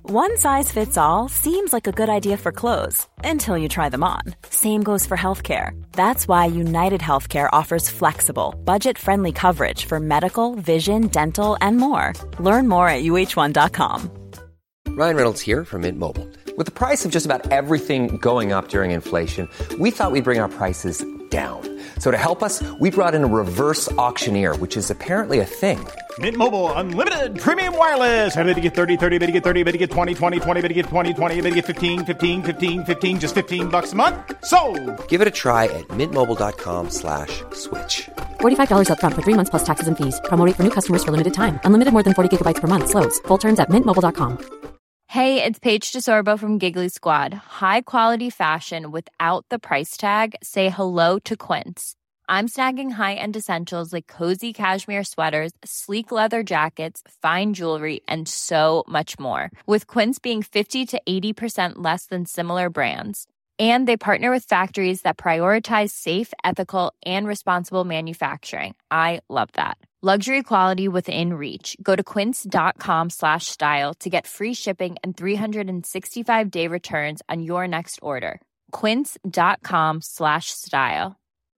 One size fits all seems like a good idea for clothes until you try them on. Same goes for healthcare. That's why United Healthcare offers flexible, budget-friendly coverage for medical, vision, dental, and more. Learn more at uh1.com. Ryan Reynolds here from Mint Mobile. With the price of just about everything going up during inflation, we thought we'd bring our prices down. So to help us, we brought in a reverse auctioneer, which is apparently a thing. Mint Mobile Unlimited Premium Wireless. How to get 30, 30, bit to get 30, bit to get 20, 20, 20, bit to get 20, 20, bit to get 15, 15, 15, 15, just $15 a month? Sold! Give it a try at mintmobile.com/switch. $45 up front for 3 months plus taxes and fees. Promo rate for new customers for limited time. Unlimited more than 40 gigabytes per month. Slows full terms at mintmobile.com. Hey, it's Paige DeSorbo from Giggly Squad. High quality fashion without the price tag. Say hello to Quince. I'm snagging high-end essentials like cozy cashmere sweaters, sleek leather jackets, fine jewelry, and so much more. With Quince being 50 to 80% less than similar brands. And they partner with factories that prioritize safe, ethical, and responsible manufacturing. I love that. Luxury quality within reach. Go to quince.com/style to get free shipping and 365-day returns on your next order. Quince.com/style.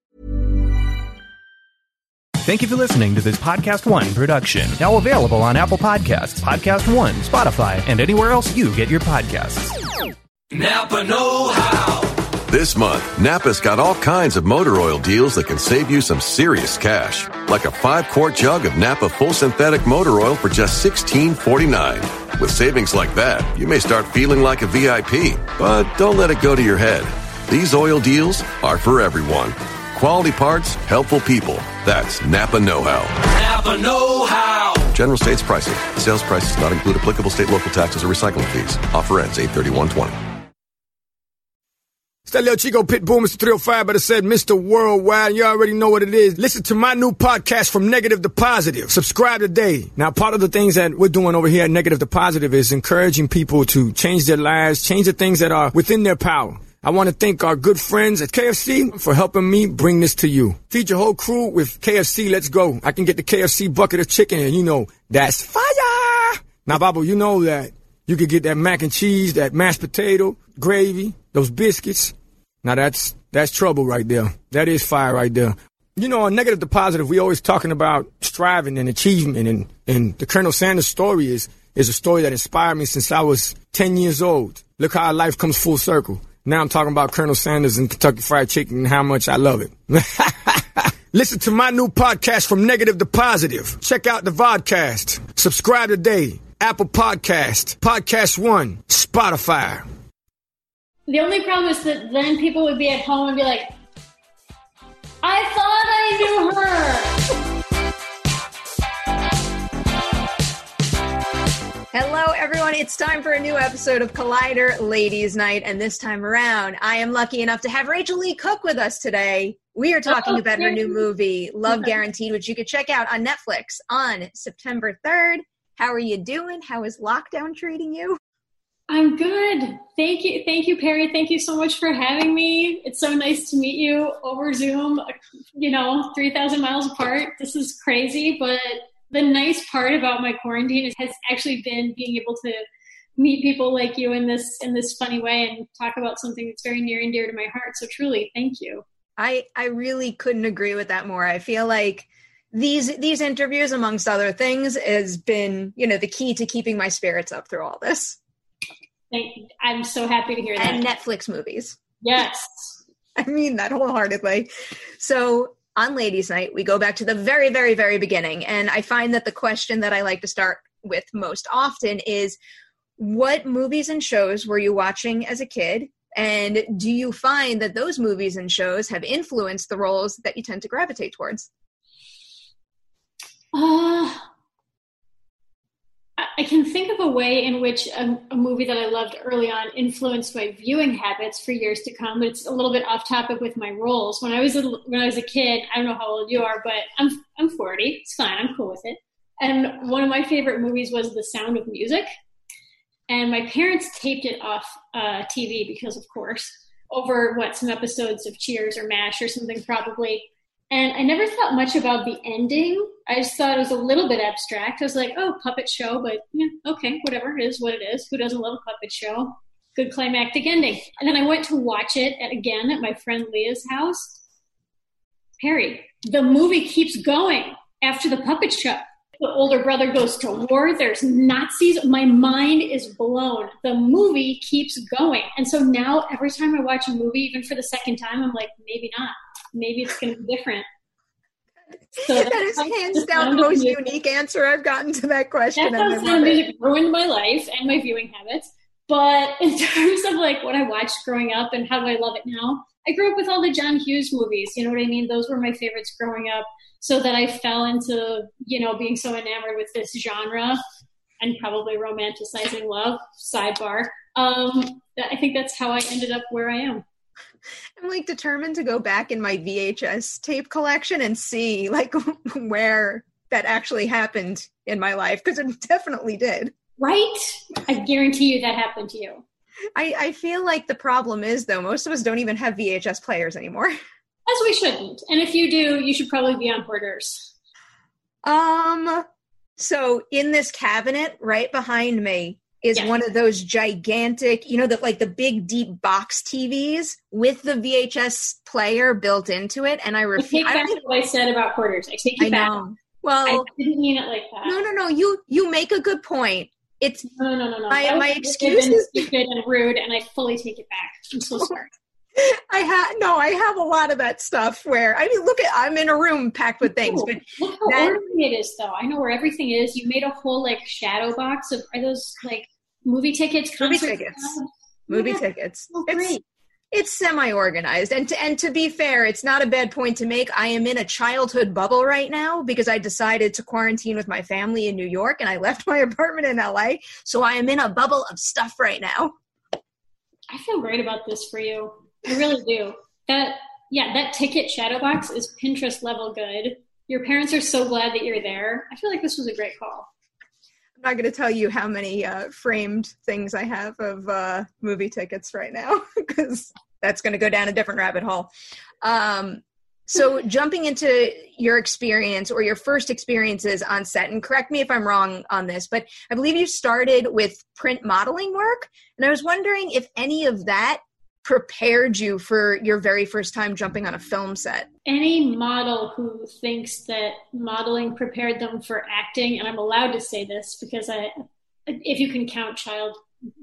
Thank you for listening to this Podcast One production. Now available on Apple Podcasts, Podcast One, Spotify, and anywhere else you get your podcasts. Napa Know-How. This month, Napa's got all kinds of motor oil deals that can save you some serious cash. Like a 5-quart jug of Napa full synthetic motor oil for just $16.49. With savings like that, you may start feeling like a VIP. But don't let it go to your head. These oil deals are for everyone. Quality parts, helpful people. That's Napa Know-How. Napa Know-How. General States pricing. Sales prices not include applicable state, local taxes, or recycling fees. Offer ends 8/31/20. It's that little Chico Pitbull, Mr. 305, but it said Mr. Worldwide. You already know what it is. Listen to my new podcast, From Negative to Positive. Subscribe today. Now, part of the things that we're doing over here at Negative to Positive is encouraging people to change their lives, change the things that are within their power. I want to thank our good friends at KFC for helping me bring this to you. Feed your whole crew with KFC. Let's go. I can get the KFC bucket of chicken, and you know, that's fire. Now, Babu, you know that you could get that mac and cheese, that mashed potato, gravy, those biscuits. Now, that's trouble right there. That is fire right there. You know, on Negative to Positive, we always talking about striving and achievement, and the Colonel Sanders story is a story that inspired me since I was 10 years old. Look how life comes full circle. Now I'm talking about Colonel Sanders and Kentucky Fried Chicken and how much I love it. Listen to my new podcast, From Negative to Positive. Check out the vodcast. Subscribe today. Apple Podcast, Podcast One, Spotify. The only problem is that then people would be at home and be like, I thought I knew her. Hello, everyone. It's time for a new episode of Collider Ladies Night. And this time around, I am lucky enough to have Rachel Lee Cook with us today. We are talking about her new movie, Love Guaranteed, which you can check out on Netflix on September 3rd. How are you doing? How is lockdown treating you? I'm good. Thank you. Thank you, Perry. Thank you so much for having me. It's so nice to meet you over Zoom, 3,000 miles apart. This is crazy, but the nice part about my quarantine has actually been being able to meet people like you in this funny way and talk about something that's very near and dear to my heart. So truly, thank you. I really couldn't agree with that more. I feel like these interviews, amongst other things, has been, the key to keeping my spirits up through all this. Thank you. I'm so happy to hear that. And Netflix movies. Yes. I mean that wholeheartedly. So on Ladies Night, we go back to the very, very, very beginning. And I find that the question that I like to start with most often is, what movies and shows were you watching as a kid? And do you find that those movies and shows have influenced the roles that you tend to gravitate towards? I can think of a way in which a movie that I loved early on influenced my viewing habits for years to come, but it's a little bit off topic with my roles. When I was a kid, I don't know how old you are, but I'm 40. It's fine. I'm cool with it. And one of my favorite movies was The Sound of Music. And my parents taped it off TV because, of course, over some episodes of Cheers or MASH or something probably. And I never thought much about the ending. I just thought it was a little bit abstract. I was like, oh, puppet show, but yeah, okay, whatever, it is what it is. Who doesn't love a puppet show? Good climactic ending. And then I went to watch it again at my friend Leah's house. Perry, the movie keeps going after the puppet show. The older brother goes to war. There's Nazis. My mind is blown. The movie keeps going. And so now every time I watch a movie, even for the second time, I'm like, maybe not. Maybe it's going to be different. So that is hands down the most unique answer I've gotten to that question. That Sound of Music ruined my life and my viewing habits. But in terms of like what I watched growing up and how do I love it now, I grew up with all the John Hughes movies. You know what I mean? Those were my favorites growing up. So that I fell into, being so enamored with this genre and probably romanticizing love, sidebar. I think that's how I ended up where I am. I'm like determined to go back in my VHS tape collection and see like where that actually happened in my life, because it definitely did. Right? I guarantee you that happened to you. I feel like the problem is, though, most of us don't even have VHS players anymore. As we shouldn't. And if you do, you should probably be on Hoarders. So in this cabinet right behind me is one of those gigantic, the big deep box TVs with the VHS player built into it. And I take back what I said about Hoarders. I take it back. Well, I didn't mean it like that. No. You make a good point. It's no. My excuse is stupid and rude, and I fully take it back. I'm so sorry. I have a lot of that stuff where, I'm in a room packed with things. But look how orderly it is, though. I know where everything is. You made a whole, shadow box of, are those, movie tickets? Movie tickets. Oh, great. It's semi-organized. And to be fair, it's not a bad point to make. I am in a childhood bubble right now because I decided to quarantine with my family in New York, and I left my apartment in LA. So I am in a bubble of stuff right now. I feel great about this for you. I really do. That ticket shadow box is Pinterest level good. Your parents are so glad that you're there. I feel like this was a great call. I'm not going to tell you how many framed things I have of movie tickets right now, because that's going to go down a different rabbit hole. So jumping into your experience or your first experiences on set, and correct me if I'm wrong on this, but I believe you started with print modeling work. And I was wondering if any of that prepared you for your very first time jumping on a film set. Any model who thinks that modeling prepared them for acting, and I'm allowed to say this because if you can count child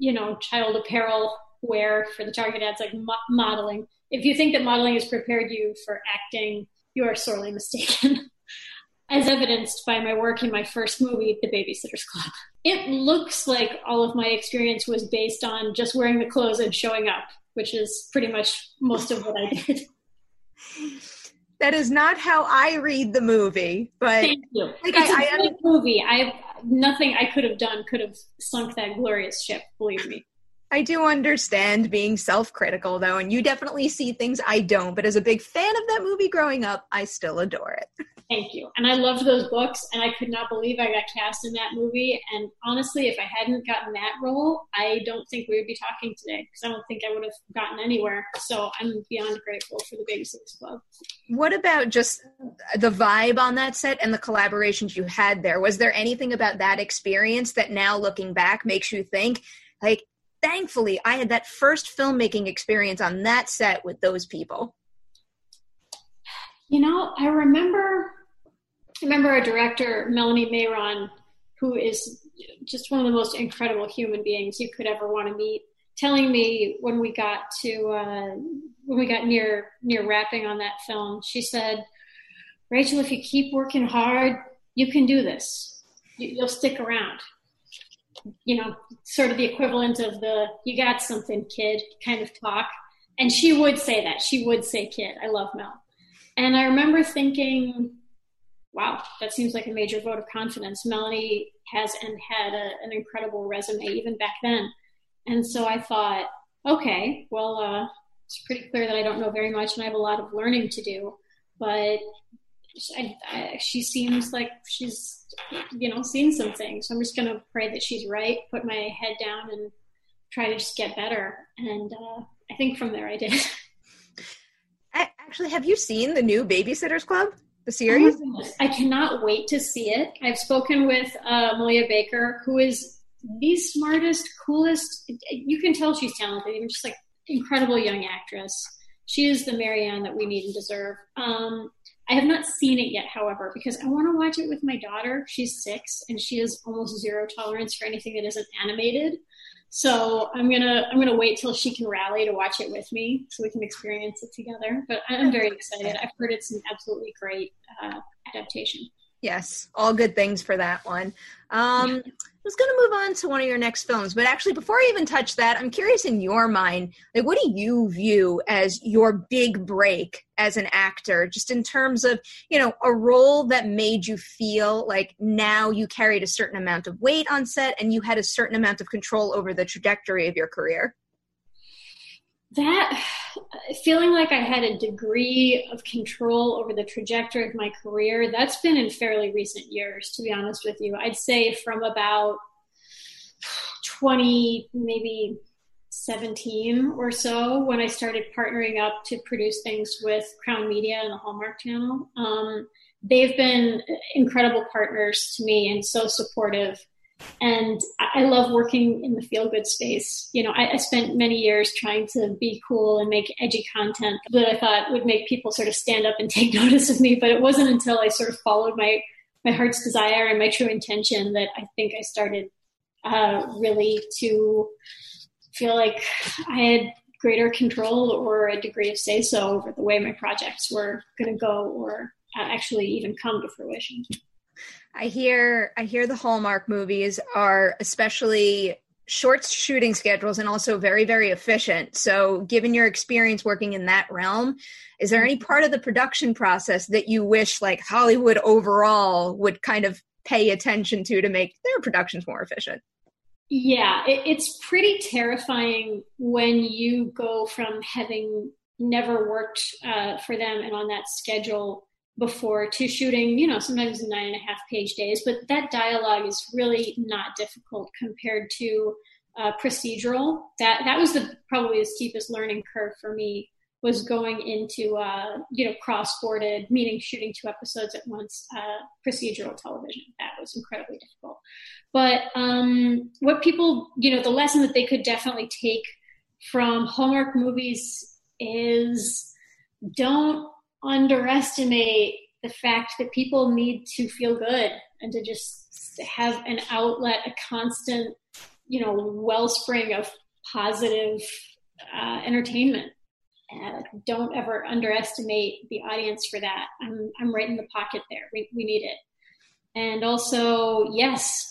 apparel wear for the Target ads, like modeling, if you think that modeling has prepared you for acting, you are sorely mistaken. As evidenced by my work in my first movie, The Babysitter's Club. It looks like all of my experience was based on just wearing the clothes and showing up, which is pretty much most of what I did. That is not how I read the movie, but thank you. It's a good movie. Nothing I could have done could have sunk that glorious ship, believe me. I do understand being self-critical, though, and you definitely see things I don't, but as a big fan of that movie growing up, I still adore it. Thank you. And I loved those books, and I could not believe I got cast in that movie. And honestly, if I hadn't gotten that role, I don't think we would be talking today, because I don't think I would have gotten anywhere. So I'm beyond grateful for the Babysitter's Club. What about just the vibe on that set and the collaborations you had there? Was there anything about that experience that now looking back makes you think, like, thankfully, I had that first filmmaking experience on that set with those people? I remember our director, Melanie Mayron, who is just one of the most incredible human beings you could ever want to meet, telling me when we got near wrapping on that film, she said, "Rachel, if you keep working hard, you can do this. You'll stick around." Sort of the equivalent of the "you got something, kid" kind of talk. And she would say that. She would say kid. I love Mel. And I remember thinking, wow, that seems like a major vote of confidence. Melanie has and had an incredible resume even back then. And so I thought, okay, well, it's pretty clear that I don't know very much and I have a lot of learning to do. But she seems like she's, seen some things. So I'm just going to pray that she's right, put my head down and try to just get better. And I think from there I did. Actually, have you seen the new Babysitter's Club? the series? Oh my goodness. I cannot wait to see it. I've spoken with Malia Baker, who is the smartest, coolest. You can tell she's talented, even just like incredible young actress. She is the Marianne that we need and deserve. I have not seen it yet, however, because I want to watch it with my daughter. She's 6 and she has almost zero tolerance for anything that isn't animated. So I'm gonna wait till she can rally to watch it with me so we can experience it together. But I'm very excited. I've heard it's an absolutely great adaptation. Yes, all good things for that one. I was going to move on to one of your next films, but actually before I even touch that, I'm curious in your mind, like what do you view as your big break as an actor, just in terms of, you know, a role that made you feel like now you carried a certain amount of weight on set and you had a certain amount of control over the trajectory of your career? That feeling like I had a degree of control over the trajectory of my career, that's been in fairly recent years, to be honest with you. I'd say from about 20, maybe 17 or so, when I started partnering up to produce things with Crown Media and the Hallmark Channel. They've been incredible partners to me and so supportive. And I love working in the feel-good space. You know, I spent many years trying to be cool and make edgy content that I thought would make people sort of stand up and take notice of me. But it wasn't until I sort of followed my heart's desire and my true intention that I think I started really to feel like I had greater control or a degree of say-so over the way my projects were going to go or actually even come to fruition. I hear the Hallmark movies are especially short shooting schedules and also very, very efficient. So given your experience working in that realm, is there any part of the production process that you wish like Hollywood overall would kind of pay attention to make their productions more efficient? Yeah, it's pretty terrifying when you go from having never worked for them and on that schedule before to shooting, you know, sometimes 9.5-page days, but that dialogue is really not difficult compared to procedural. That was probably the steepest learning curve for me, was going into, cross-bordered, meaning shooting 2 episodes at once, procedural television. That was incredibly difficult. But what people, you know, the lesson that they could definitely take from Hallmark movies is don't underestimate the fact that people need to feel good and to just have an outlet, a constant, you know, wellspring of positive entertainment. Don't ever underestimate the audience for that. I'm right in the pocket there. We need it. And also, yes,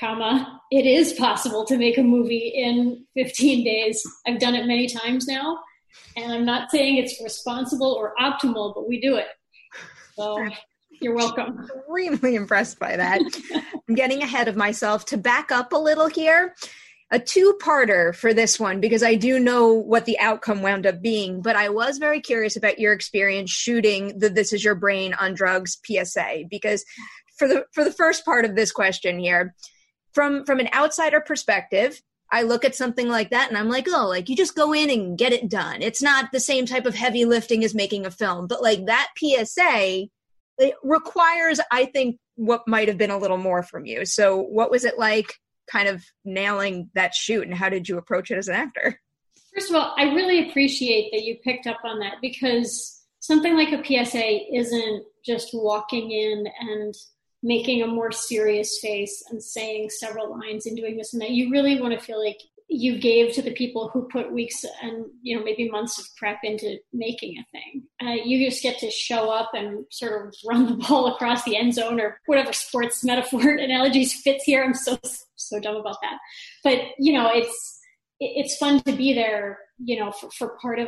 it is possible to make a movie in 15 days. I've done it many times now. And I'm not saying it's responsible or optimal, but we do it. So you're welcome. Extremely impressed by that. I'm getting ahead of myself. To back up a little here, a 2-parter for this one, because I do know what the outcome wound up being, but I was very curious about your experience shooting the This Is Your Brain on Drugs PSA, because for the first part of this question here, from an outsider perspective, I look at something like that and I'm like, oh, like you just go in and get it done. It's not the same type of heavy lifting as making a film, but like that PSA, it requires, I think, what might have been a little more from you. So what was it like kind of nailing that shoot and how did you approach it as an actor? First of all, I really appreciate that you picked up on that, because something like a PSA isn't just walking in and making a more serious face and saying several lines and doing this and that. You really want to feel like you gave to the people who put weeks and, you know, maybe months of prep into making a thing. You just get to show up and sort of run the ball across the end zone, or whatever sports metaphor analogies fits here. I'm so dumb about that. But, you know, it's fun to be there, you know, for part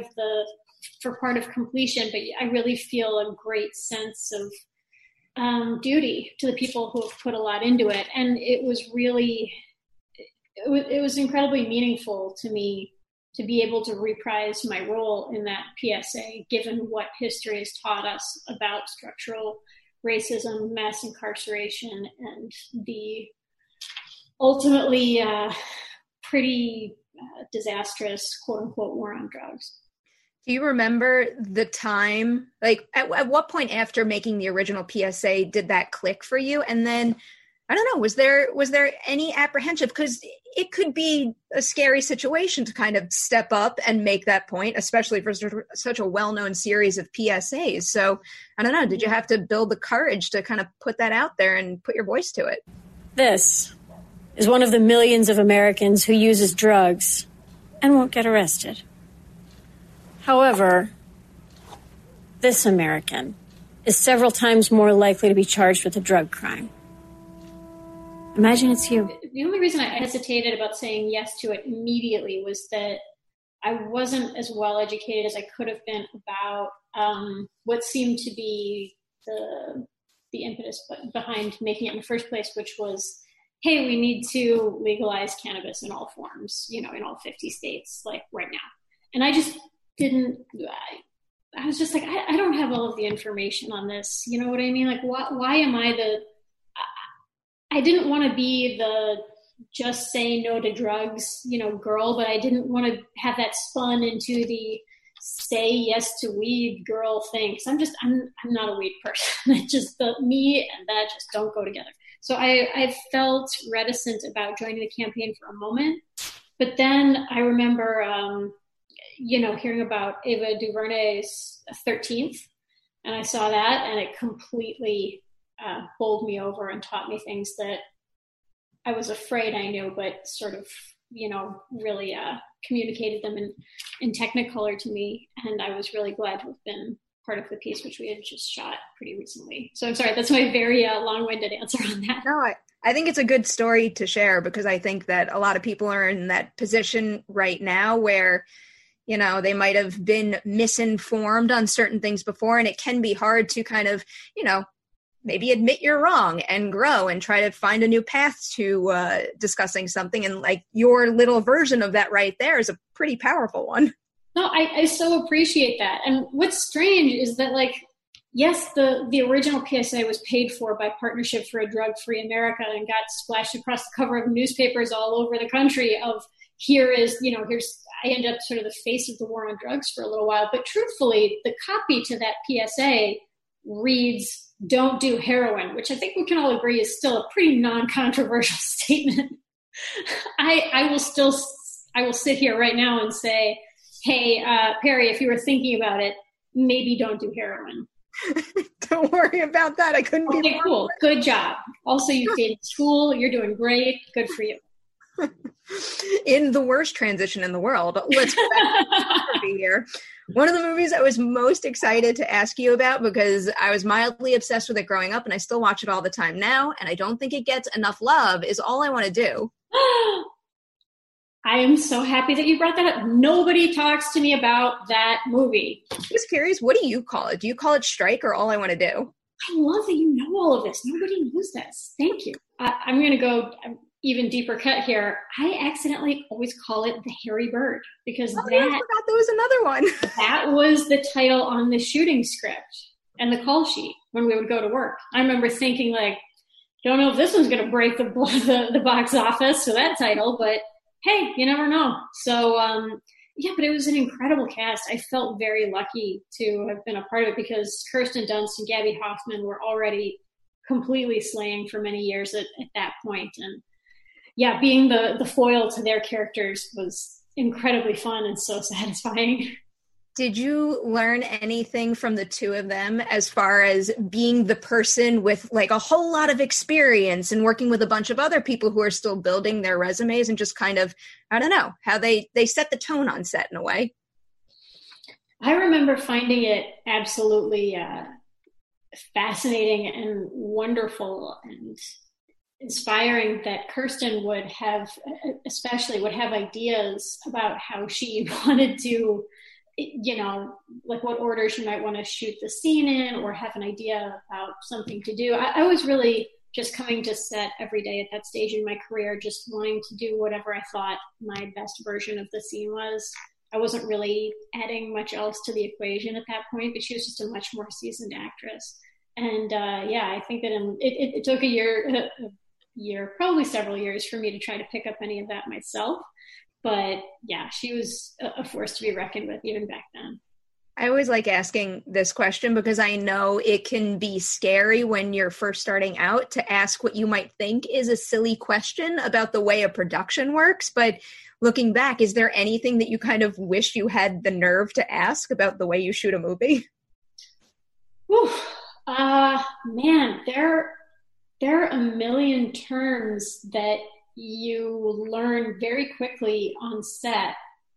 of completion. But I really feel a great sense of duty to the people who have put a lot into it. And it was really, it was incredibly meaningful to me to be able to reprise my role in that PSA, given what history has taught us about structural racism, mass incarceration, and the ultimately pretty disastrous, quote unquote, war on drugs. Do you remember the time, like at what point after making the original PSA did that click for you? And then, I don't know, was there any apprehension? Because it could be a scary situation to kind of step up and make that point, especially for such a well-known series of PSAs. So I don't know, did you have to build the courage to kind of put that out there and put your voice to it? This is one of the millions of Americans who uses drugs and won't get arrested. However, this American is several times more likely to be charged with a drug crime. Imagine it's you. The only reason I hesitated about saying yes to it immediately was that I wasn't as well educated as I could have been about what seemed to be the impetus behind making it in the first place, which was, hey, we need to legalize cannabis in all forms, in all 50 states, like right now. And I just I was just like, I don't have all of the information on this. You know what I mean? Like, why am I didn't want to be the just say no to drugs, girl, but I didn't want to have that spun into the say yes to weed girl thing. Cause I'm not a weed person. It just, me and that just don't go together. So I felt reticent about joining the campaign for a moment, but then I remember, hearing about Ava DuVernay's 13th, and I saw that, and it completely bowled me over and taught me things that I was afraid I knew, but sort of, really communicated them in Technicolor to me. And I was really glad to have been part of the piece, which we had just shot pretty recently. So I'm sorry, that's my very long-winded answer on that. No, I think it's a good story to share, because I think that a lot of people are in that position right now where, they might have been misinformed on certain things before, and it can be hard to kind of, maybe admit you're wrong and grow and try to find a new path to discussing something. And like your little version of that right there is a pretty powerful one. No, I so appreciate that. And what's strange is that, like, yes, the original PSA was paid for by Partnership for a Drug-Free America and got splashed across the cover of newspapers all over the country of here's, I ended up sort of the face of the war on drugs for a little while. But truthfully, the copy to that PSA reads, "Don't do heroin," which I think we can all agree is still a pretty non-controversial statement. I will sit here right now and say, hey, Perry, if you were thinking about it, maybe don't do heroin. Don't worry about that. I couldn't be more. Cool. Good job. Also, you stayed in school. You're doing great. Good for you. In the worst transition in the world, let's go back to photography here. One of the movies I was most excited to ask you about, because I was mildly obsessed with it growing up and I still watch it all the time now, and I don't think it gets enough love, is All I Want to Do. I am so happy that you brought that up. Nobody talks to me about that movie. I'm just curious, what do you call it? Do you call it Strike or All I Want to Do? I love that you know all of this. Nobody knows this. Thank you. I'm going to go even deeper cut here. I accidentally always call it The Hairy Bird, because I forgot there was another one. That was the title on the shooting script and the call sheet when we would go to work. I remember thinking, like, don't know if this one's going to break the box office for that title, but hey, you never know. So, but it was an incredible cast. I felt very lucky to have been a part of it, because Kirsten Dunst and Gabby Hoffman were already completely slaying for many years at that point. And yeah, being the foil to their characters was incredibly fun and so satisfying. Did you learn anything from the two of them as far as being the person with like a whole lot of experience and working with a bunch of other people who are still building their resumes, and just kind of, I don't know, how they set the tone on set in a way? I remember finding it absolutely fascinating and wonderful and inspiring that Kirsten would have ideas about how she wanted to, like what order she might want to shoot the scene in, or have an idea about something to do. I was really just coming to set every day at that stage in my career, just wanting to do whatever I thought my best version of the scene was. I wasn't really adding much else to the equation at that point, but she was just a much more seasoned actress. And I think that it took a year, probably several years, for me to try to pick up any of that myself. But yeah, she was a force to be reckoned with even back then. I always like asking this question because I know it can be scary when you're first starting out to ask what you might think is a silly question about the way a production works. But looking back, is there anything that you kind of wish you had the nerve to ask about the way you shoot a movie? Man, there are a million terms that you learn very quickly on set.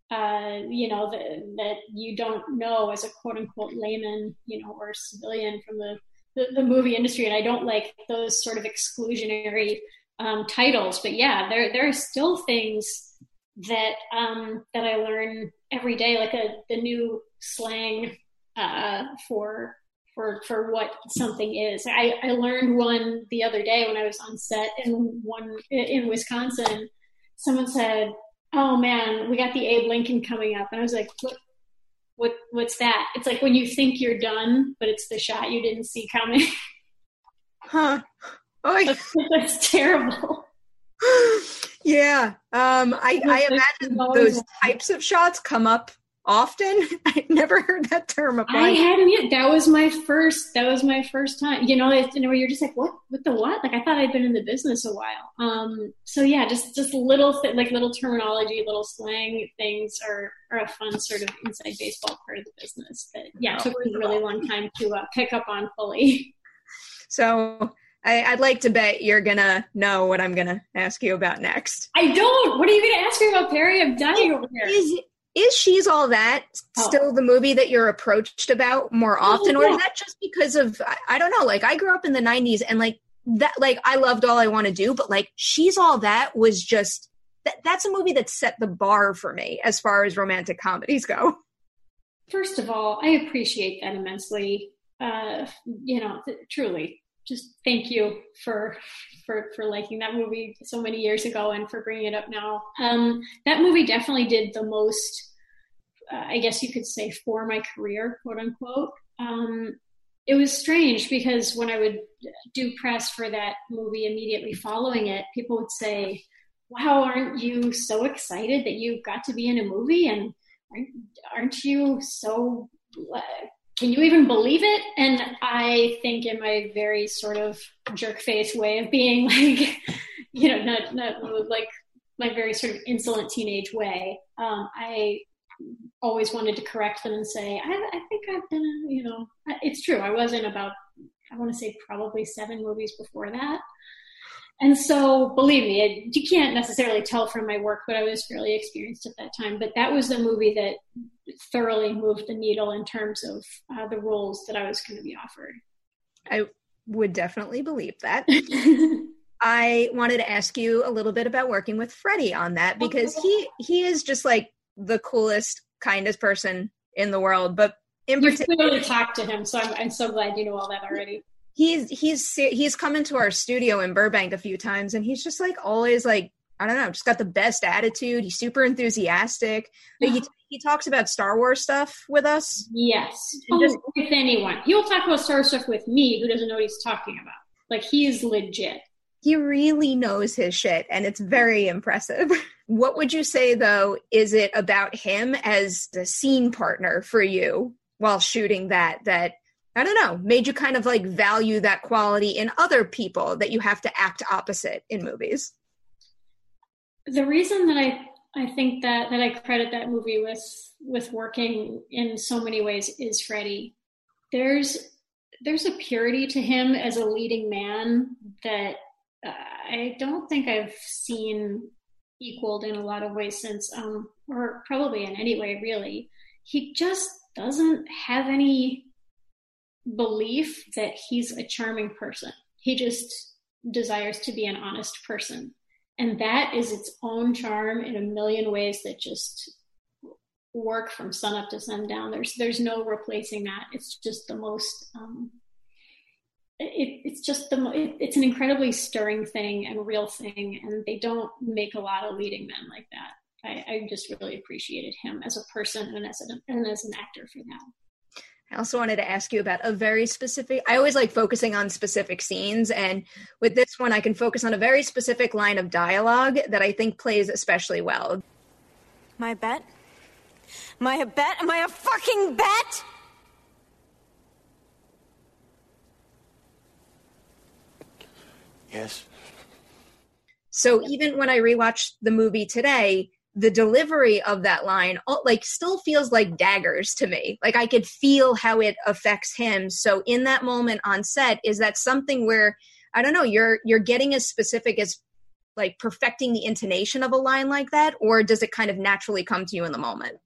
That you don't know as a quote unquote layman, or civilian from the movie industry. And I don't like those sort of exclusionary titles, but yeah, there are still things that I learn every day, like the new slang for what something is. I learned one the other day when I was on set in Wisconsin. Someone said, "Oh man, we got the Abe Lincoln coming up," and I was like, "What's that?" It's like when you think you're done, but it's the shot you didn't see coming. Huh? That's terrible. Yeah, I imagine those types of shots come up often. I never heard that term applied. I hadn't yet. That was my first time. Where you're just like, what the what? Like, I thought I'd been in the business a while. So yeah, just little little terminology, little slang things are a fun sort of inside baseball part of the business that took me a really long time to pick up on fully. So I'd like to bet you're gonna know what I'm gonna ask you about next. I don't. What are you gonna ask me about, Perry? I'm dying over here. Is She's All That still the movie that you're approached about more often? Or is that just because of, I don't know, like I grew up in the 90s and I loved All I Want to Do, but like She's All That was just, that's a movie that set the bar for me as far as romantic comedies go. First of all, I appreciate that immensely. Truly, just thank you for liking that movie so many years ago and for bringing it up now. That movie definitely did the most, I guess you could say, for my career, quote unquote. It was strange because when I would do press for that movie immediately following it, people would say, "Wow, aren't you so excited that you got to be in a movie? And aren't you so... can you even believe it?" And I think in my very sort of jerk face way of being like, not like my very sort of insolent teenage way, I always wanted to correct them and say, I think I've been, it's true. I was in about, I want to say probably 7 movies before that. And so, believe me, you can't necessarily tell from my work, but I was fairly experienced at that time. But that was the movie that thoroughly moved the needle in terms of the roles that I was going to be offered. I would definitely believe that. I wanted to ask you a little bit about working with Freddie on that, because he is just like the coolest, kindest person in the world. But in particular, clearly talked to him, so I'm so glad you know all that already. He's come into our studio in Burbank a few times, and he's just like always like, I don't know, just got the best attitude. He's super enthusiastic. He talks about Star Wars stuff with us. Yes, with anyone. He will talk about Star Wars stuff with me, who doesn't know what he's talking about. Like, he is legit. He really knows his shit, and it's very impressive. What would you say, though, is it about him as the scene partner for you while shooting that I don't know, made you kind of like value that quality in other people that you have to act opposite in movies? The reason that I think that I credit that movie with working in so many ways is Freddie. There's a purity to him as a leading man that I don't think I've seen equaled in a lot of ways since, or probably in any way, really. He just doesn't have any belief that he's a charming person. He just desires to be an honest person. And that is its own charm in a million ways that just work from sun up to sundown. There's no replacing that. It's just the most, it's an incredibly stirring thing and real thing. And they don't make a lot of leading men like that. I just really appreciated him as a person and as an actor for that. I also wanted to ask you about a very specific, I always like focusing on specific scenes, and with this one I can focus on a very specific line of dialogue that I think plays especially well. My bet? Am I a fucking bet? Yes. So even when I rewatched the movie today, the delivery of that line like still feels like daggers to me. Like I could feel how it affects him. So in that moment on set, is that something where, I don't know, you're getting as specific as like perfecting the intonation of a line like that, or does it kind of naturally come to you in the moment?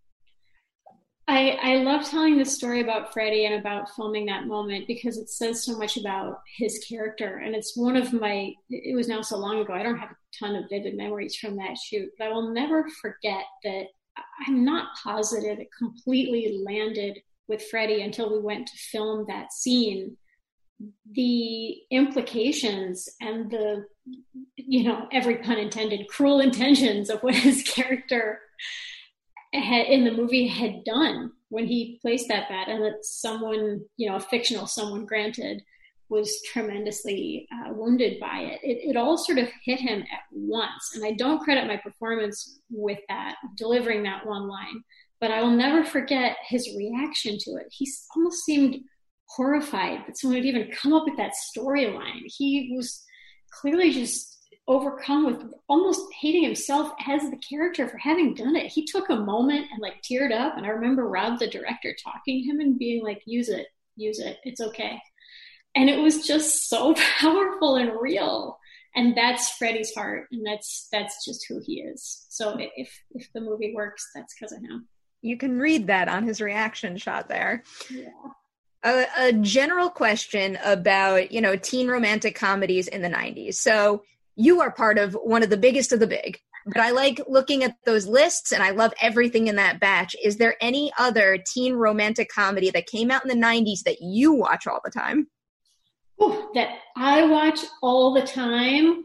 I love telling this story about Freddie and about filming that moment because it says so much about his character. And it's one of it was now so long ago, I don't have a ton of vivid memories from that shoot, but I will never forget that I'm not positive it completely landed with Freddie until we went to film that scene. The implications and the, every pun intended, cruel intentions of what his character in the movie had done when he placed that bet, and that someone, a fictional someone, granted, was tremendously wounded by it. It all sort of hit him at once. And I don't credit my performance with that, delivering that one line, but I will never forget his reaction to it. He almost seemed horrified that someone would even come up with that storyline. He was clearly just overcome with almost hating himself as the character for having done it. He took a moment and like teared up. And I remember Rob, the director, talking to him and being like, use it, it's okay. And it was just so powerful and real. And that's Freddie's heart. And that's just who he is. So if the movie works, that's because of him. You can read that on his reaction shot there. Yeah. A general question about, teen romantic comedies in the 90s. So you are part of one of the biggest of the big, but I like looking at those lists and I love everything in that batch. Is there any other teen romantic comedy that came out in the 90s that you watch all the time? Ooh, that I watch all the time?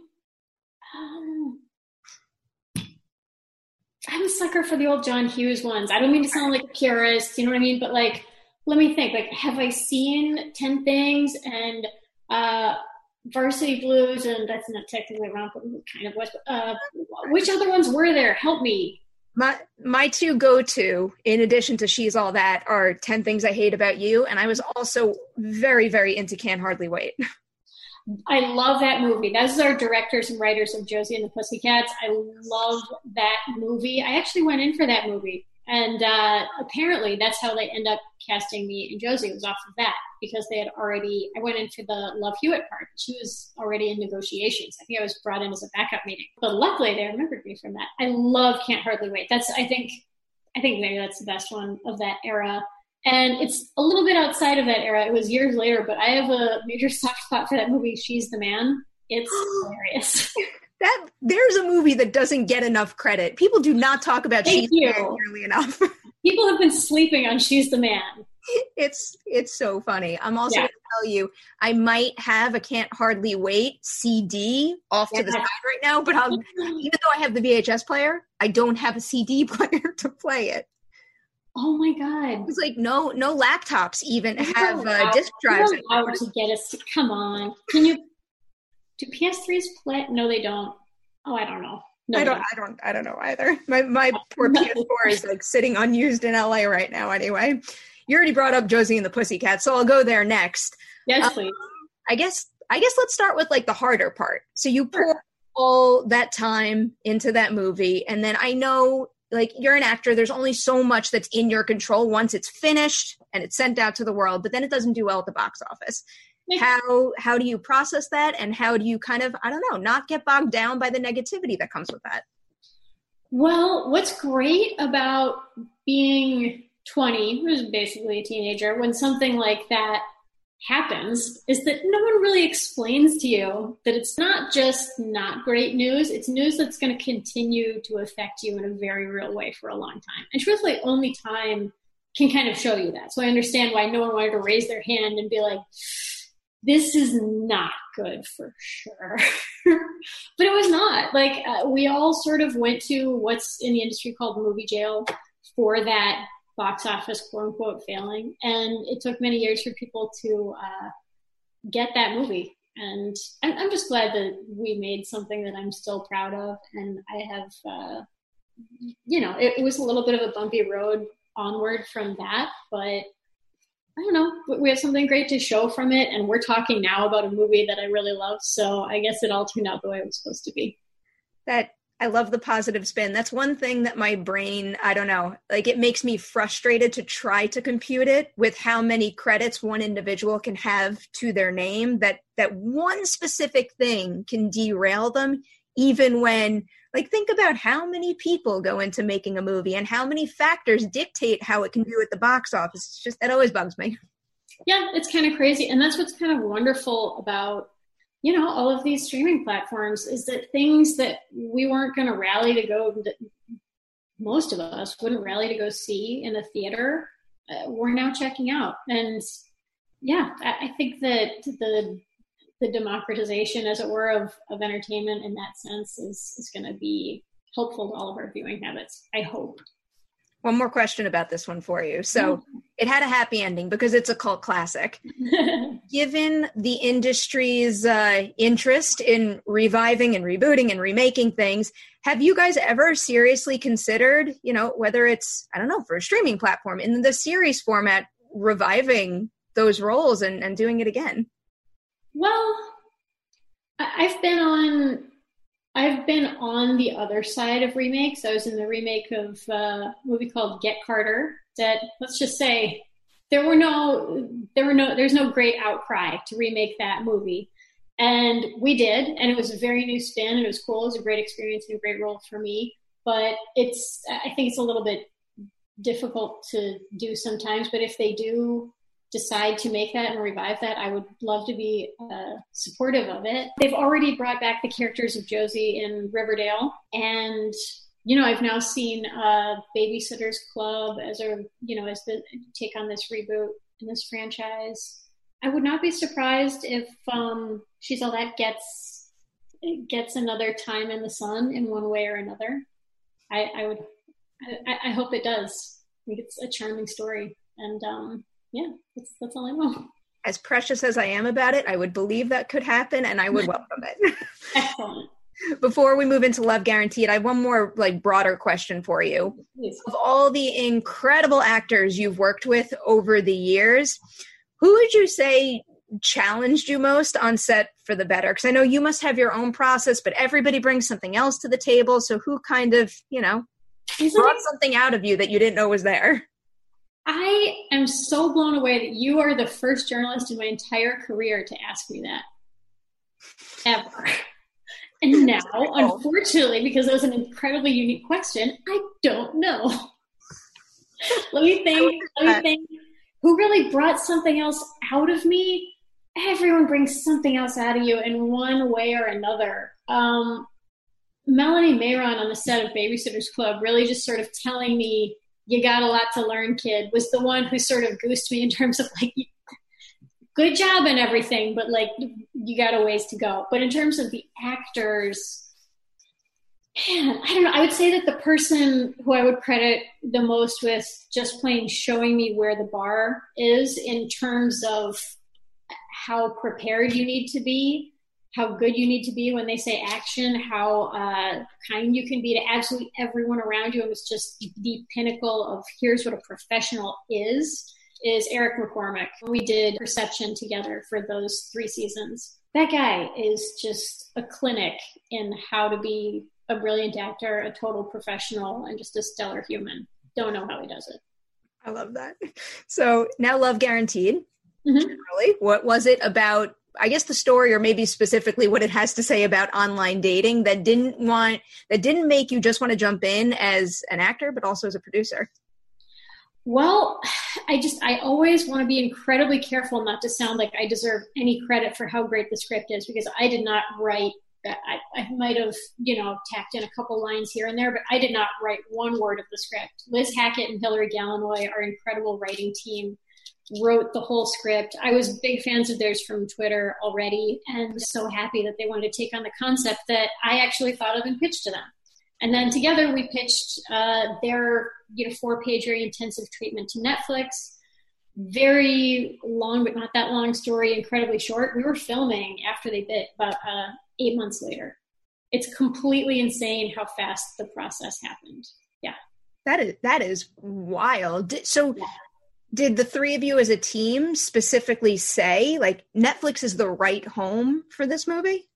I'm a sucker for the old John Hughes ones. I don't mean to sound like a purist, you know what I mean? But like, let me think, like, have I seen 10 Things and Varsity Blues, and that's not technically wrong, but it kind of was. Which other ones were there? Help me. My two go-to, in addition to She's All That, are 10 Things I Hate About You, and I was also very, very into Can't Hardly Wait. I love that movie. Those are directors and writers of Josie and the Pussycats. I love that movie. I actually went in for that movie. And apparently that's how they end up casting me and Josie. It was off of that because they had already, I went in for the Love Hewitt part. She was already in negotiations. I think I was brought in as a backup meeting. But luckily they remembered me from that. I love Can't Hardly Wait. I think maybe that's the best one of that era. And it's a little bit outside of that era. It was years later, but I have a major soft spot for that movie, She's the Man. It's hilarious. There's a movie that doesn't get enough credit. People do not talk about She's the Man nearly enough. People have been sleeping on She's the Man. It's so funny. I'm also going to tell you, I might have a Can't Hardly Wait CD off to the side right now, but even though I have the VHS player, I don't have a CD player to play it. Oh my God. It's like no laptops even have disk drives. To get us to, come on. Can you? Do PS3s play? No, they don't. Oh, I don't know. No, I don't know either. My poor PS4 is like sitting unused in LA right now. Anyway, you already brought up Josie and the Pussycats, so I'll go there next. Yes, please. I guess let's start with like the harder part. So you pour all that time into that movie, and then I know like you're an actor. There's only so much that's in your control once it's finished and it's sent out to the world, but then it doesn't do well at the box office. How do you process that, and how do you kind of, I don't know, not get bogged down by the negativity that comes with that? Well, what's great about being 20, who's basically a teenager, when something like that happens, is that no one really explains to you that it's not just not great news, it's news that's going to continue to affect you in a very real way for a long time. And truthfully, only time can kind of show you that. So I understand why no one wanted to raise their hand and be like, this is not good for sure. But it was not. Like, we all sort of went to what's in the industry called movie jail for that box office, quote unquote, failing. And it took many years for people to get that movie. And I'm just glad that we made something that I'm still proud of. And I have, it was a little bit of a bumpy road onward from that, but I don't know, we have something great to show from it. And we're talking now about a movie that I really love. So I guess it all turned out the way it was supposed to be. That I love the positive spin. That's one thing that my brain, I don't know, like it makes me frustrated to try to compute it with how many credits one individual can have to their name, that one specific thing can derail them, even when, like, think about how many people go into making a movie and how many factors dictate how it can do at the box office. It's just, that always bugs me. Yeah, it's kind of crazy. And that's what's kind of wonderful about, all of these streaming platforms, is that things that we weren't going to rally to go, most of us wouldn't rally to go see in a theater, we're now checking out. And yeah, I think that the democratization, as it were, of entertainment in that sense is going to be helpful to all of our viewing habits, I hope. One more question about this one for you. So it had a happy ending because it's a cult classic. Given the industry's interest in reviving and rebooting and remaking things, have you guys ever seriously considered, whether it's, I don't know, for a streaming platform in the series format, reviving those roles and doing it again? Well, I've been on the other side of remakes. I was in the remake of a movie called Get Carter that, let's just say, there's no great outcry to remake that movie. And we did, and it was a very new spin, and it was cool. It was a great experience and a great role for me. But I think it's a little bit difficult to do sometimes. But if they do decide to make that and revive that, I would love to be supportive of it. They've already brought back the characters of Josie in Riverdale, and I've now seen Babysitter's Club as the take on this reboot in this franchise. I would not be surprised if She's All That gets another time in the sun in one way or another. I hope it does. I think it's a charming story, and yeah, that's all I know. As precious as I am about it, I would believe that could happen, and I would welcome it. Excellent. Before we move into Love Guaranteed, I have one more broader question for you. Please. Of all the incredible actors you've worked with over the years, who would you say challenged you most on set for the better? Because I know you must have your own process, but everybody brings something else to the table. So who kind of, brought something out of you that you didn't know was there? I am so blown away that you are the first journalist in my entire career to ask me that. Ever. And now, unfortunately, because it was an incredibly unique question, I don't know. Let me think. Who really brought something else out of me? Everyone brings something else out of you in one way or another. Melanie Mayron on the set of Babysitter's Club really just sort of telling me, you got a lot to learn, kid, was the one who sort of goosed me in terms of good job and everything, but you got a ways to go. But in terms of the actors, man, I don't know. I would say that the person who I would credit the most with just plain showing me where the bar is in terms of how prepared you need to be, how good you need to be when they say action, how kind you can be to absolutely everyone around you. It was just the pinnacle of here's what a professional is Eric McCormack. We did Perception together for those 3 seasons. That guy is just a clinic in how to be a brilliant actor, a total professional, and just a stellar human. Don't know how he does it. I love that. So now Love Guaranteed. Mm-hmm. Generally, what was it about, I guess, the story, or maybe specifically what it has to say about online dating that didn't make you just want to jump in as an actor, but also as a producer? Well, I always want to be incredibly careful not to sound like I deserve any credit for how great the script is, because I did not write. I might have, tacked in a couple lines here and there, but I did not write one word of the script. Liz Hackett and Hillary Gallinoy, our incredible writing team, wrote the whole script. I was big fans of theirs from Twitter already, and was so happy that they wanted to take on the concept that I actually thought of and pitched to them. And then together we pitched their 4-page, very intensive treatment to Netflix. Very long, but not that long story, incredibly short. We were filming after they bit about 8 months later. It's completely insane how fast the process happened. Yeah. That is wild. So Did the three of you as a team specifically say, like, Netflix is the right home for this movie?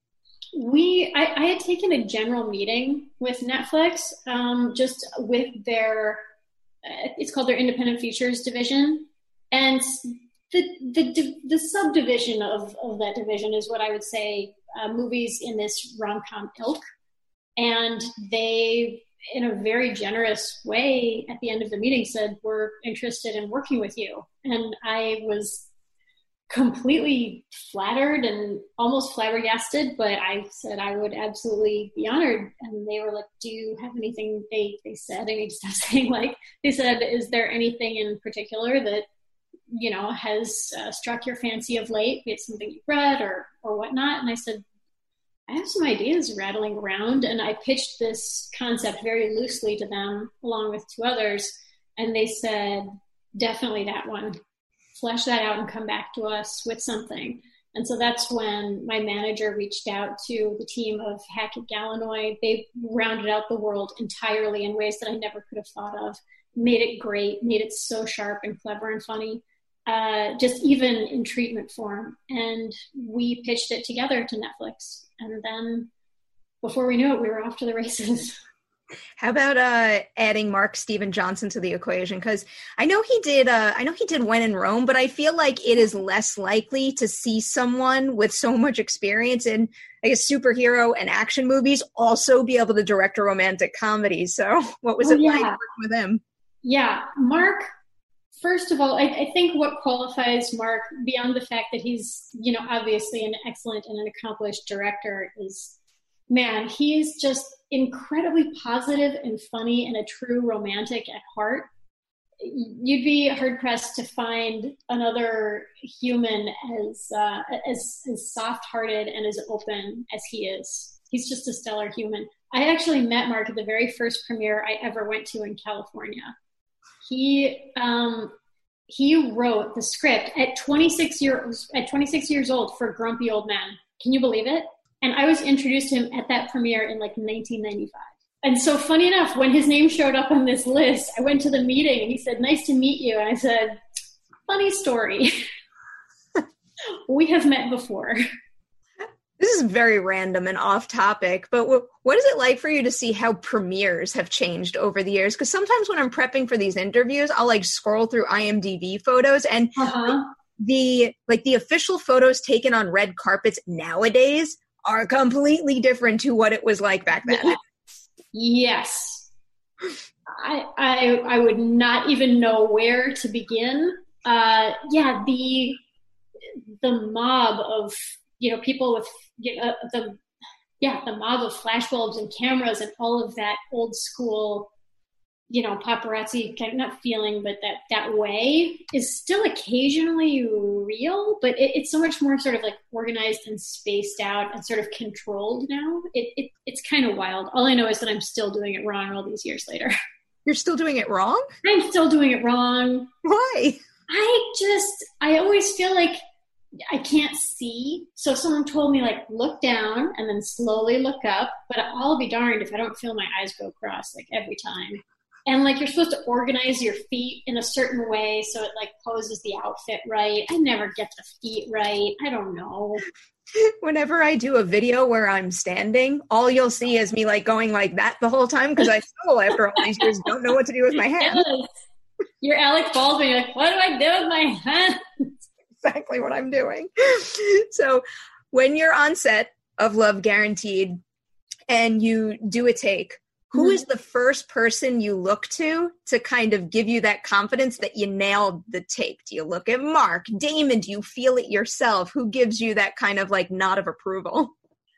I had taken a general meeting with Netflix, just with their, it's called their independent features division. And the subdivision of that division is what I would say, movies in this rom-com ilk. And they, in a very generous way, at the end of the meeting said, we're interested in working with you. And I was completely flattered and almost flabbergasted, but I said I would absolutely be honored. And they were like, do you have anything, they said, I need to stop saying like, they said, is there anything in particular that, you know, has struck your fancy of late, be it something you've read or whatnot? And I said, I have some ideas rattling around, and I pitched this concept very loosely to them along with two others. And they said, definitely that one. Flesh that out and come back to us with something. And so that's when my manager reached out to the team of Hackett Galanoy. They rounded out the world entirely in ways that I never could have thought of, made it great, made it so sharp and clever and funny, just even in treatment form. And we pitched it together to Netflix. And then before we knew it, we were off to the races. How about adding Mark Steven Johnson to the equation? Because I know he did When in Rome, but I feel like it is less likely to see someone with so much experience in, I guess, superhero and action movies also be able to direct a romantic comedy. So what was it like working with him? Yeah, Mark, first of all, I think what qualifies Mark beyond the fact that he's, you know, obviously an excellent and an accomplished director is, man, he's just incredibly positive and funny and a true romantic at heart. You'd be hard-pressed to find another human as soft-hearted and as open as he is. He's just a stellar human. I actually met Mark at the very first premiere I ever went to in California. He wrote the script at 26 years old for Grumpy Old Man. Can you believe it? And I was introduced to him at that premiere in like 1995. And so funny enough, when his name showed up on this list, I went to the meeting and he said, nice to meet you. And I said, funny story. We have met before. This is very random and off topic, but what is it like for you to see how premieres have changed over the years? Because sometimes when I'm prepping for these interviews, I'll like scroll through IMDb photos and the official photos taken on red carpets nowadays are completely different to what it was like back then. Yes. I would not even know where to begin. The mob of, you know, people with the mob of flashbulbs and cameras and all of that old school, you know, paparazzi kind of not feeling, but that way is still occasionally real, but it's so much more sort of like organized and spaced out and sort of controlled now. It's kind of wild. All I know is that I'm still doing it wrong all these years later. You're still doing it wrong? I'm still doing it wrong. Why? I always feel like I can't see. So if someone told me like, look down and then slowly look up, but I'll be darned if I don't feel my eyes go across like every time. And like, you're supposed to organize your feet in a certain way so it like poses the outfit right. I never get the feet right. I don't know. Whenever I do a video where I'm standing, all you'll see is me like going like that the whole time because I still, after all these years, don't know what to do with my hands. Yes. You're Alec Baldwin. You're like, what do I do with my hands? Exactly what I'm doing. So when you're on set of Love Guaranteed and you do a take, who is the first person you look to kind of give you that confidence that you nailed the take? Do you look at Mark, Damon? Do you feel it yourself? Who gives you that kind of like nod of approval?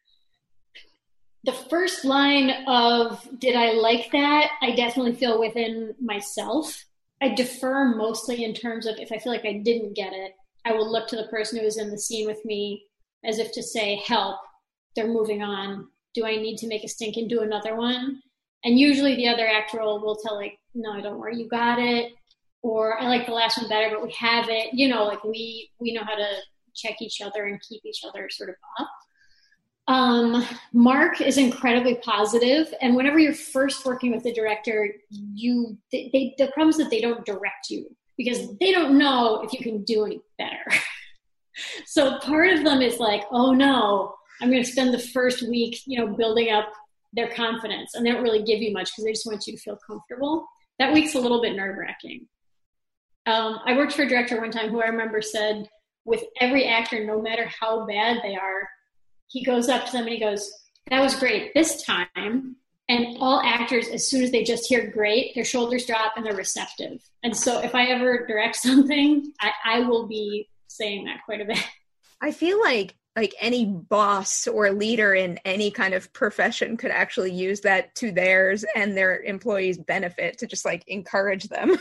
The first line of, did I like that? I definitely feel within myself. I defer mostly in terms of if I feel like I didn't get it, I will look to the person who was in the scene with me as if to say, help, they're moving on. Do I need to make a stink and do another one? And usually the other actor will tell like, no, don't worry, you got it. Or I like the last one better, but we have it. You know, like we know how to check each other and keep each other sort of up. Mark is incredibly positive. And whenever you're first working with the director, the problem is that they don't direct you. because they don't know if you can do any better. So part of them is like, oh no, I'm going to spend the first week, building up their confidence. And they don't really give you much because they just want you to feel comfortable. That week's a little bit nerve-wracking. I worked for a director one time who I remember said, with every actor, no matter how bad they are, he goes up to them and he goes, that was great this time. And all actors, as soon as they just hear great, their shoulders drop and they're receptive. And so if I ever direct something, I will be saying that quite a bit. I feel like any boss or leader in any kind of profession could actually use that to theirs and their employees' benefit to just like encourage them.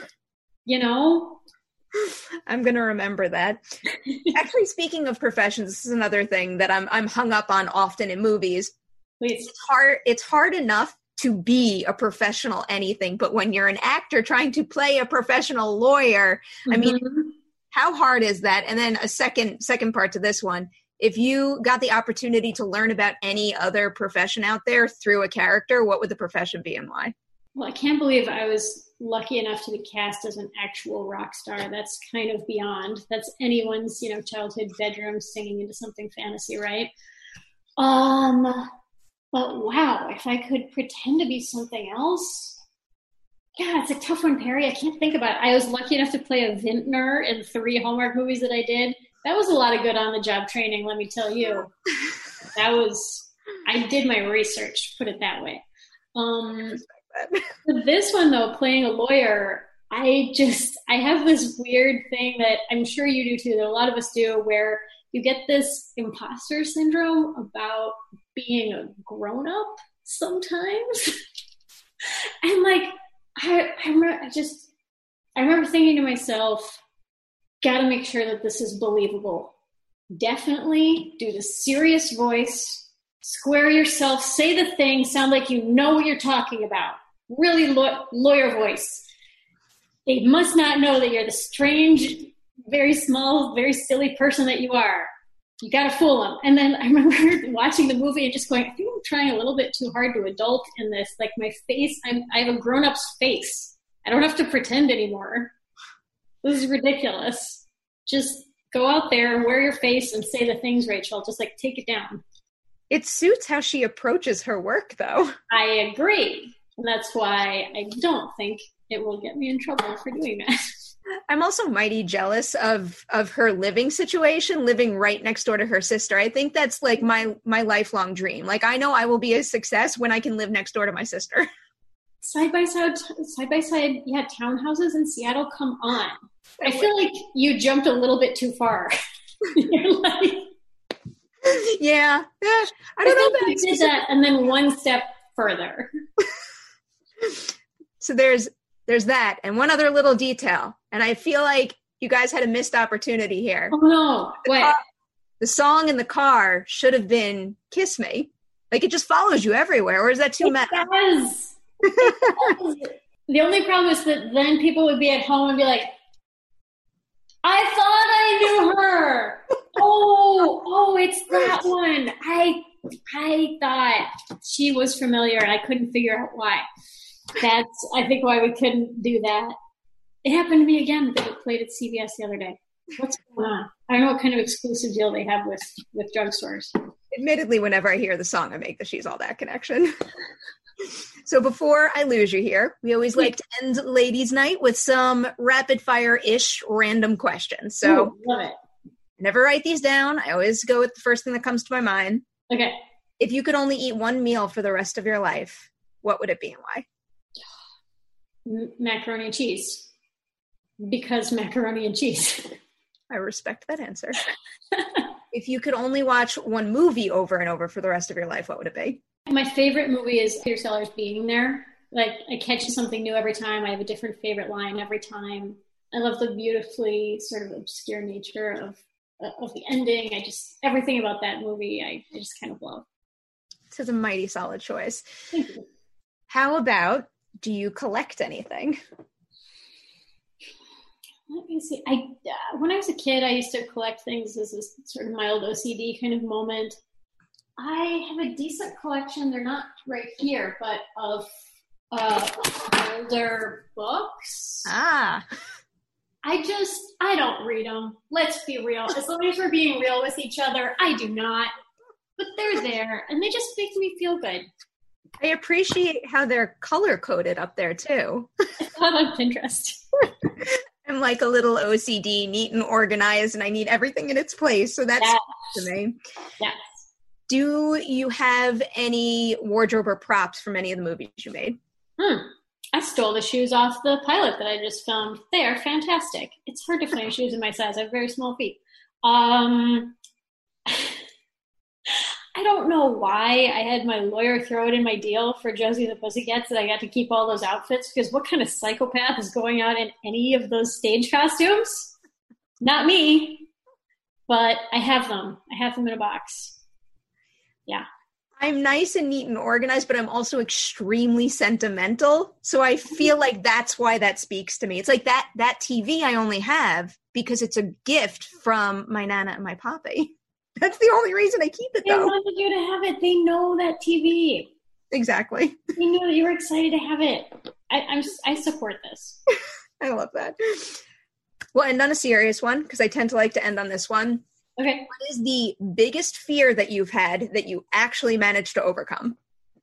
I'm going to remember that. Actually, speaking of professions, this is another thing that I'm hung up on often in movies. Please. It's hard enough to be a professional anything, but when you're an actor trying to play a professional lawyer, I mean, how hard is that? And then a second part to this one, if you got the opportunity to learn about any other profession out there through a character, what would the profession be and why? Well, I can't believe I was lucky enough to be cast as an actual rock star. That's kind of beyond. That's anyone's, childhood bedroom singing into something fantasy, right? But wow, if I could pretend to be something else, yeah, it's a tough one, Perry. I can't think about it. I was lucky enough to play a vintner in 3 Hallmark movies that I did. That was a lot of good on-the-job training, let me tell you. I did my research, put it that way. For this one, though, playing a lawyer, I have this weird thing that I'm sure you do too, that a lot of us do, where you get this imposter syndrome about being a grown-up sometimes. And like, I remember thinking to myself, gotta make sure that this is believable. Definitely do the serious voice, square yourself, say the thing, sound like you know what you're talking about. Really lawyer voice. They must not know that you're the strange, very small, very silly person that you are. You got to fool them. And then I remember watching the movie and just going, I think I'm trying a little bit too hard to adult in this. Like my face, I have a grown-up's face. I don't have to pretend anymore. This is ridiculous. Just go out there, wear your face, and say the things, Rachel. Just like take it down. It suits how she approaches her work, though. I agree. And that's why I don't think it will get me in trouble for doing that. I'm also mighty jealous of her living situation, living right next door to her sister. I think that's like my lifelong dream. Like, I know I will be a success when I can live next door to my sister. Side by side, yeah, townhouses in Seattle, come on. I feel like you jumped a little bit too far. You're like, yeah. I don't know that you did that and then one step further. So there's that, and one other little detail, and I feel like you guys had a missed opportunity here. Oh no! What? The song in the car should have been "Kiss Me." Like, it just follows you everywhere, or is that too meta? It does. The only problem is that then people would be at home and be like, "I thought I knew her. Oh, it's that one. I thought she was familiar, and I couldn't figure out why." That's, I think, why we couldn't do that. It happened to me again that it played at CVS the other day. What's going on? I don't know what kind of exclusive deal they have with drugstores. Admittedly, whenever I hear the song, I make the She's All That connection. So before I lose you here, we always like to end Ladies' Night with some rapid-fire-ish random questions. So ooh, love it. Never write these down. I always go with the first thing that comes to my mind. Okay. If you could only eat one meal for the rest of your life, what would it be and why? Macaroni and cheese. Because macaroni and cheese. I respect that answer. If you could only watch one movie over and over for the rest of your life, what would it be? My favorite movie is Peter Sellers Being There. Like, I catch something new every time. I have a different favorite line every time. I love the beautifully sort of obscure nature of the ending. Everything about that movie, I just kind of love. This is a mighty solid choice. Thank you. How about, do you collect anything? Let me see. When I was a kid, I used to collect things as a sort of mild OCD kind of moment. I have a decent collection. They're not right here, but of older books. Ah. I don't read them. Let's be real. As long as we're being real with each other, I do not. But they're there, and they just make me feel good. I appreciate how they're color-coded up there, too. I saw it on Pinterest. I'm like a little OCD, neat and organized, and I need everything in its place, so that's to me. Yes. Do you have any wardrobe or props from any of the movies you made? I stole the shoes off the pilot that I just filmed. They are fantastic. It's hard to find shoes in my size. I have very small feet. I don't know why I had my lawyer throw it in my deal for Josie and the Pussycats that I got to keep all those outfits, because what kind of psychopath is going out in any of those stage costumes? Not me, but I have them. I have them in a box. Yeah. I'm nice and neat and organized, but I'm also extremely sentimental. So I feel like that's why that speaks to me. It's like that TV I only have because it's a gift from my Nana and my Papi. That's the only reason I keep it, though. They wanted you to have it. They know that TV. Exactly. They know that you were excited to have it. I support this. I love that. Well, and on a serious one, because I tend to like to end on this one. Okay. What is the biggest fear that you've had that you actually managed to overcome?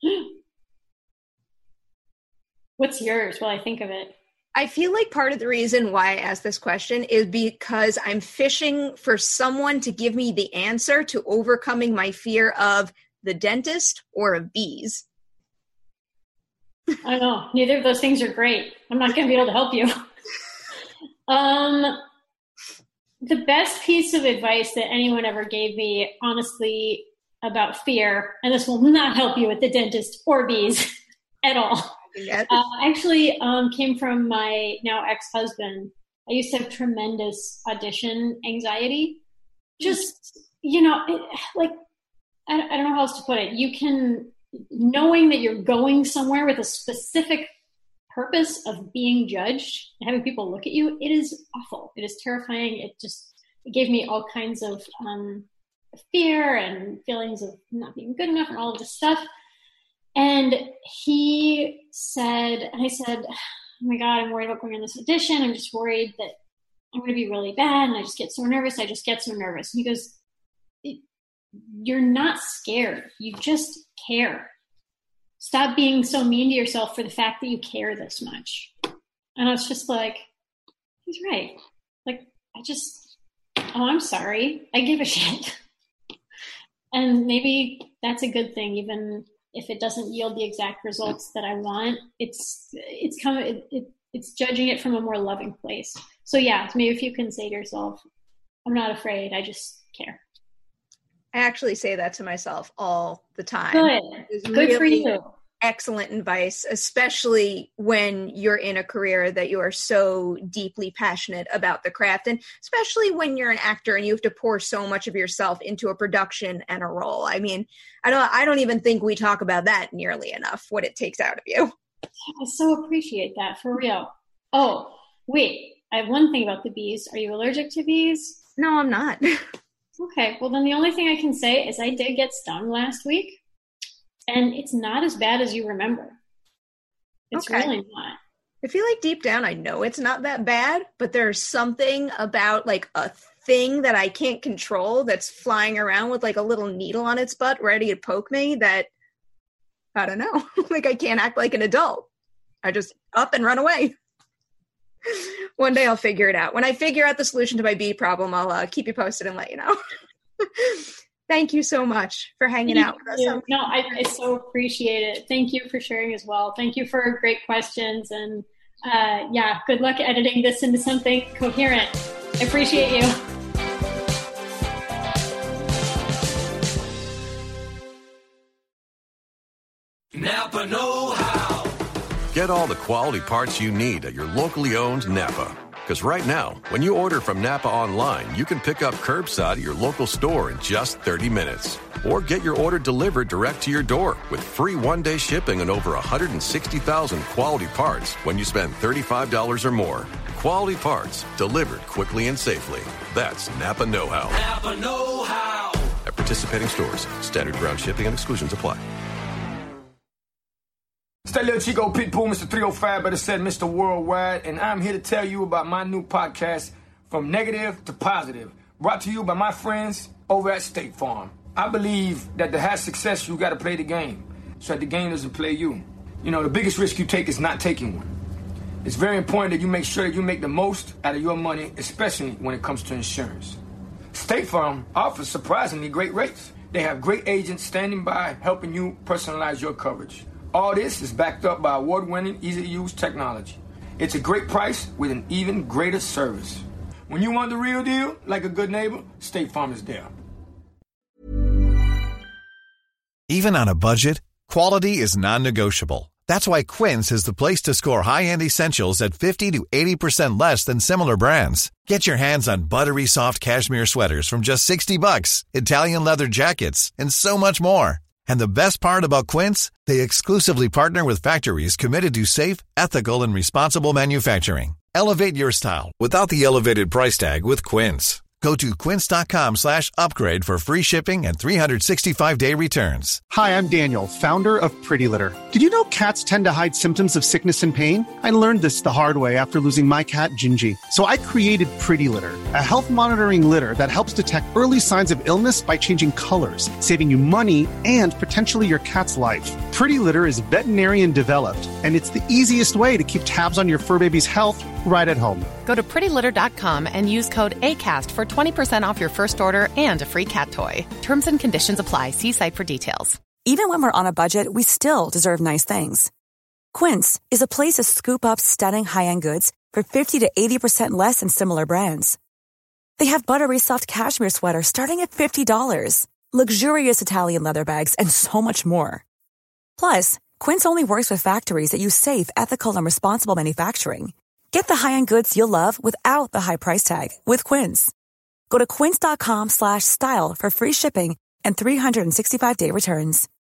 What's yours while I think of it? I feel like part of the reason why I asked this question is because I'm fishing for someone to give me the answer to overcoming my fear of the dentist or of bees. I know. Neither of those things are great. I'm not going to be able to help you. The best piece of advice that anyone ever gave me, honestly, about fear, and this will not help you with the dentist or bees at all, actually came from my now ex-husband. I used to have tremendous audition anxiety. Just, I don't know how else to put it. Knowing that you're going somewhere with a specific purpose of being judged and having people look at you, it is awful. It is terrifying. It gave me all kinds of fear and feelings of not being good enough and all of this stuff. And he said, and I said, oh my God, I'm worried about going on this audition. I'm just worried that I'm going to be really bad. And I just get so nervous. And he goes, you're not scared. You just care. Stop being so mean to yourself for the fact that you care this much. And I was just like, he's right. Like, I'm sorry. I give a shit. And maybe that's a good thing, even if it doesn't yield the exact results that I want. It's judging it from a more loving place. So yeah, maybe if you can say to yourself, I'm not afraid, I just care. I actually say that to myself all the time. Good. Good for you. Excellent advice, especially when you're in a career that you are so deeply passionate about the craft, and especially when you're an actor and you have to pour so much of yourself into a production and a role. I mean, I don't even think we talk about that nearly enough, what it takes out of you. I so appreciate that, for real. Oh, wait, I have one thing about the bees. Are you allergic to bees? No, I'm not. Okay, well then the only thing I can say is I did get stung last week. And it's not as bad as you remember. It's really not. I feel like deep down I know it's not that bad, but there's something about like a thing that I can't control that's flying around with like a little needle on its butt ready to poke me that, I don't know, like I can't act like an adult. I just up and run away. One day I'll figure it out. When I figure out the solution to my bee problem, I'll keep you posted and let you know. Thank you so much for hanging out with us. No, I so appreciate it. Thank you for sharing as well. Thank you for great questions. And good luck editing this into something coherent. I appreciate you. Napa Know-How. Get all the quality parts you need at your locally owned Napa. Because right now, when you order from Napa online, you can pick up curbside at your local store in just 30 minutes. Or get your order delivered direct to your door with free one-day shipping on over 160,000 quality parts when you spend $35 or more. Quality parts delivered quickly and safely. That's Napa Know-How. Napa Know-How. At participating stores, standard ground shipping and exclusions apply. It's that little Chico Pitbull, Mr. 305, better said Mr. Worldwide, and I'm here to tell you about my new podcast, From Negative to Positive, brought to you by my friends over at State Farm. I believe that to have success, you got to play the game, so that the game doesn't play you. You know, the biggest risk you take is not taking one. It's very important that you make sure that you make the most out of your money, especially when it comes to insurance. State Farm offers surprisingly great rates. They have great agents standing by helping you personalize your coverage. All this is backed up by award-winning, easy-to-use technology. It's a great price with an even greater service. When you want the real deal, like a good neighbor, State Farm is there. Even on a budget, quality is non-negotiable. That's why Quince is the place to score high-end essentials at 50 to 80% less than similar brands. Get your hands on buttery soft cashmere sweaters from just $60, Italian leather jackets, and so much more. And the best part about Quince, they exclusively partner with factories committed to safe, ethical, and responsible manufacturing. Elevate your style without the elevated price tag with Quince. Go to quince.com/upgrade for free shipping and 365-day returns. Hi, I'm Daniel, founder of Pretty Litter. Did you know cats tend to hide symptoms of sickness and pain? I learned this the hard way after losing my cat, Gingy. So I created Pretty Litter, a health monitoring litter that helps detect early signs of illness by changing colors, saving you money and potentially your cat's life. Pretty Litter is veterinarian developed, and it's the easiest way to keep tabs on your fur baby's health right at home. Go to prettylitter.com and use code ACAST for 20% off your first order and a free cat toy. Terms and conditions apply. See site for details. Even when we're on a budget, we still deserve nice things. Quince is a place to scoop up stunning high-end goods for 50 to 80% less than similar brands. They have buttery soft cashmere sweaters starting at $50, luxurious Italian leather bags, and so much more. Plus, Quince only works with factories that use safe, ethical, and responsible manufacturing. Get the high-end goods you'll love without the high price tag with Quince. Go to quince.com/style for free shipping and 365-day returns.